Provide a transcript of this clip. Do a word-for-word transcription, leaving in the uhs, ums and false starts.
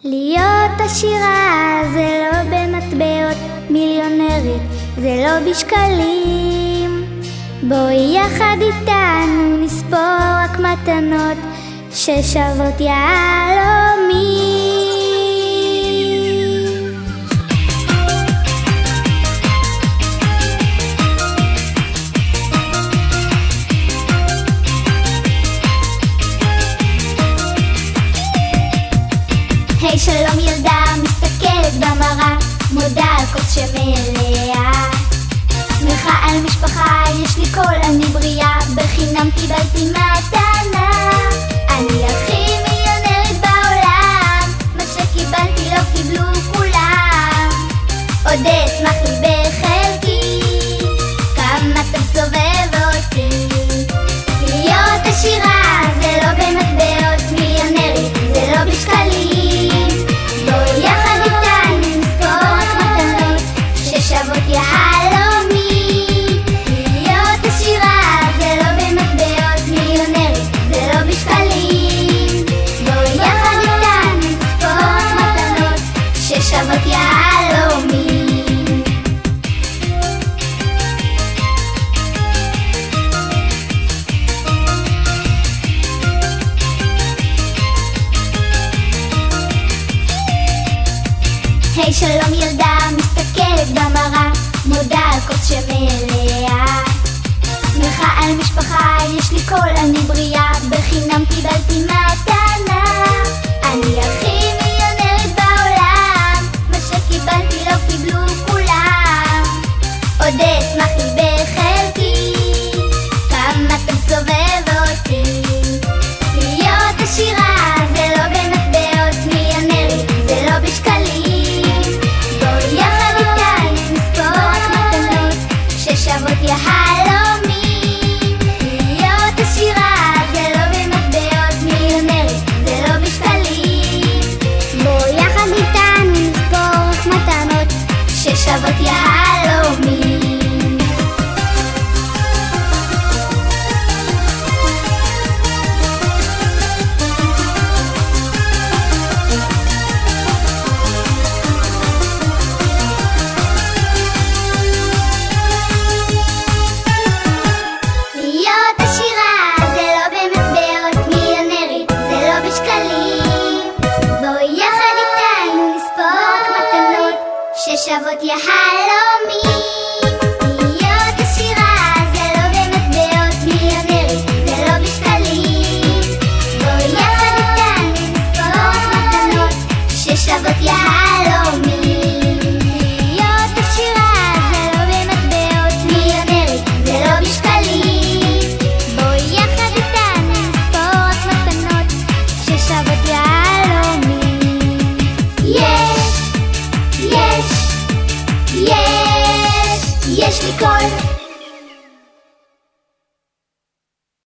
להיות עשירה זה לא במטבעות, מיליונרית זה לא בשקלים. בואי יחד איתנו נספור רק מתנות ששוות יהלומים. היי שלום ילדה, מסתכלת במראה, מודה על כוס שמלאה. שמחה על משפחה, יש לי קול, אני בריאה, בחינם קיבלתי מתנה. אני הכי מיליונרית בעולם, מה שקיבלתי לא קיבלו כולם. עוד אשמח לי בחלקי, כמה אתה מסובב אותי. להיות עשירה זה לא במטבעות, מיליונרית זה לא בשקלים. יהלומים. להיות עשירה זה לא במטבעות, מיליונרית זה לא בשקלים. בואי יחד איתנו נספור מתנות ששוות יהלומים. היי שלום ילדה, מסתכלת במראה, מודה על כוס שמלאה. שמחה על משפחה, יש לי קול, אני בריאה, בחינם קיבלתי מתנה. אני הכי מיליונרית בעולם, מה שקיבלתי לא קיבלו כולם. עוד אשמח לי בחלקי, כמה אתה מסובב אותי. להיות עשירה זה לא במטבעות, מיליונרית זה לא בשקלים. ששוות יהלומים. להיות עשירה זה לא במטבעות, מיליונרית זה לא בשקלים. בוא יחד איתנו נספור רק מתנות ששוות יהלומים. ששוות יהלומים. להיות עשירה זה לא במטבעות, מיליונרית זה לא בשקלים. בואי יחד איתנו נספור מתנות ששוות יהלומים. להיות עשירה זה לא במטבעות, מיליונרית זה לא בשקלים. בואי יחד איתנו נספור מתנות ששוות יהלומים. יש יש יש, יש לי קול